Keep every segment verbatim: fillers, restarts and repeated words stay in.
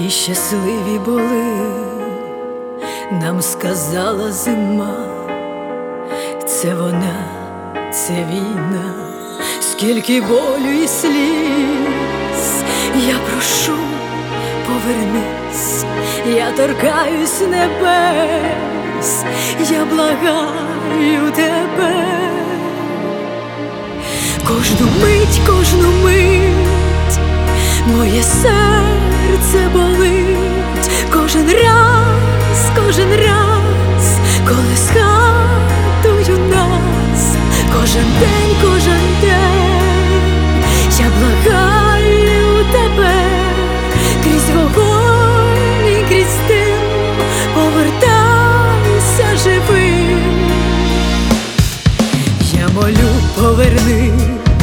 і щасливі були, нам сказала зима, це вона, це війна, скільки болю і сліз. Я прошу, повернись, я торкаюсь небес, я благаю тебе. Кожну мить, кожну мить моє серце болить, кожен раз, кожен раз, коли згадую нас, кожен день, кожен день я благаю тебе, крізь вогонь і крізь дим повертайся живим. Я молю, поверни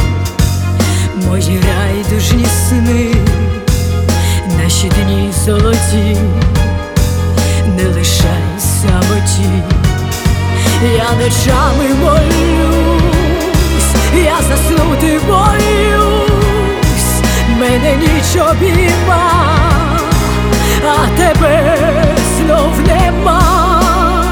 мої райдужні сни, наші дні золоті, не лишай самоті. Я ночами молюсь, я заснути боюсь, мене ніч обійма, а тебе знов нема.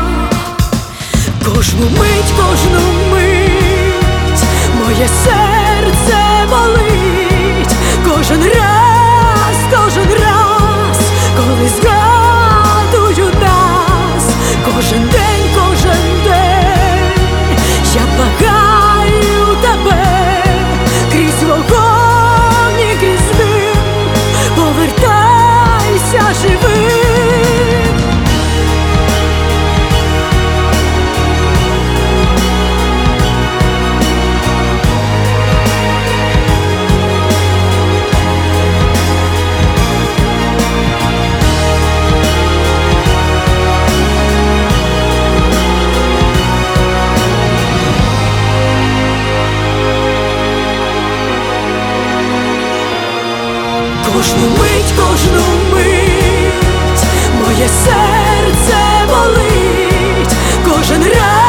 Кожну мить, кожну мить моє серце болить, кожен раз, кожен раз, коли згадую нас, кожен день, кожен день я благаю тебе, крізь вогонь і крізь дим повертайся живим. Кожну мить, кожну мить моє серце болить, кожен раз.